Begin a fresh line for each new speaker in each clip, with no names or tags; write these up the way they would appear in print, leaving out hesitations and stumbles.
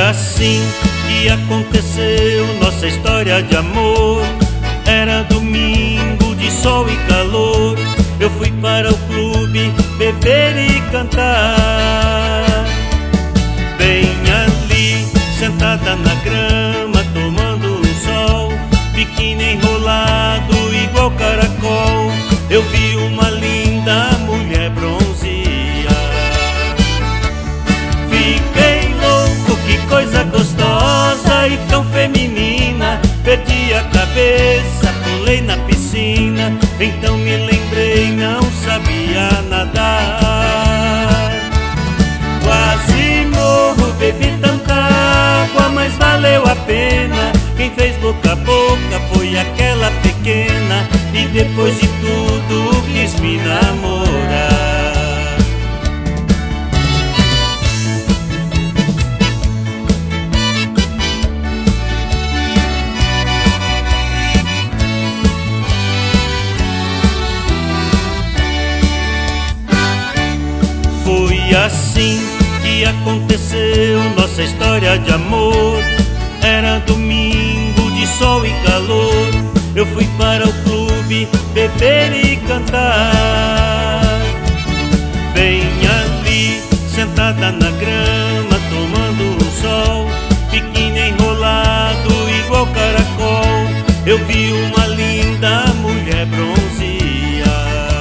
assim que aconteceu nossa história de amor. Era domingo de sol e calor. Eu fui para o clube beber e cantar. Bem ali, sentada na grama, tomando um sol, biquíni enrolado igual caracol. Eu vi uma linda mulher bronzear. Fiquei louco, que coisa gostosa e tão feminina. Perdi a cabeça, pulei na piscina. Então me lembrei, não sabia nadar. Quase morro, bebi tanta água, mas valeu a pena. Quem fez boca a boca foi aquela pequena, e depois de tudo quis me namorar. Foi assim que aconteceu nossa história de amor. Era domingo de sol e calor. Eu fui para o clube beber e cantar. Bem ali, sentada na grama, tomando um sol, biquíni enrolado igual caracol. Eu vi uma linda mulher bronzear.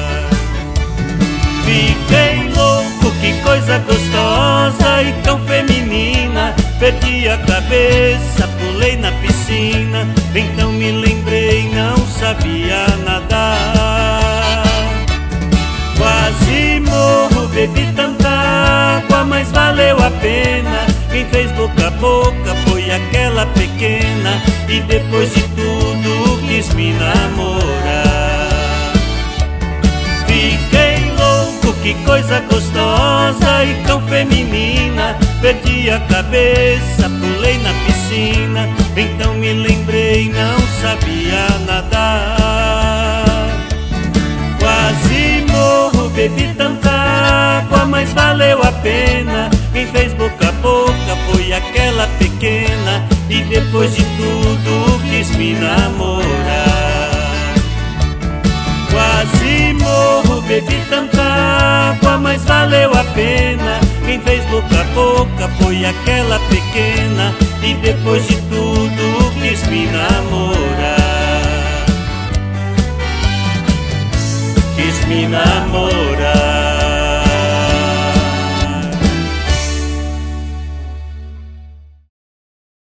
Fiquei louco, que coisa gostosa e tão feminina. Perdi a cabeça, pulei na piscina. Então me lembrei, não sabia nadar. Quase morro, bebi tanta água, mas valeu a pena. Quem fez boca a boca foi aquela pequena, e depois de tudo quis me namorar. Fiquei louco, que coisa gostosa e tão feminina. Perdi a cabeça, pulei na piscina. Então me lembrei, não sabia nadar. Quase morro, bebi tanta água, mas valeu a pena. Quem fez boca a boca foi aquela pequena, e depois de tudo quis me namorar. Quase morro, bebi tanta água, mas valeu a pena. Quem fez boca a boca foi aquela pequena, e depois de tudo quis me namorar. Quis me namorar.